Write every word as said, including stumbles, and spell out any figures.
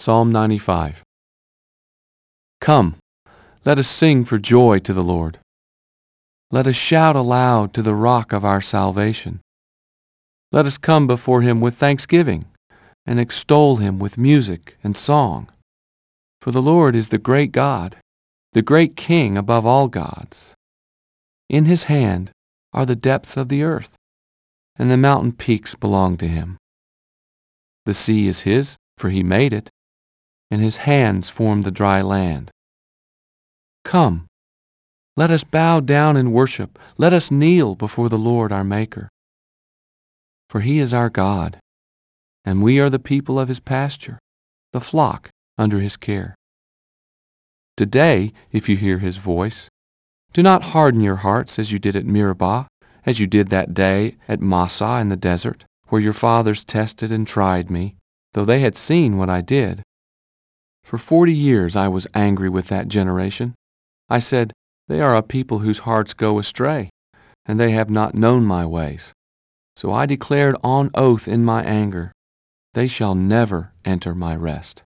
Psalm ninety-five. Come, let us sing for joy to the Lord. Let us shout aloud to the rock of our salvation. Let us come before him with thanksgiving and extol him with music and song. For the Lord is the great God, the great King above all gods. In his hand are the depths of the earth, and the mountain peaks belong to him. The sea is his, for he made it, and his hands formed the dry land. Come, let us bow down and worship. Let us kneel before the Lord our Maker. For he is our God, and we are the people of his pasture, the flock under his care. Today, if you hear his voice, do not harden your hearts as you did at Meribah, as you did that day at Massah in the desert, where your fathers tested and tried me, though they had seen what I did. For forty years I was angry with that generation. I said, they are a people whose hearts go astray, and they have not known my ways. So I declared on oath in my anger, they shall never enter my rest.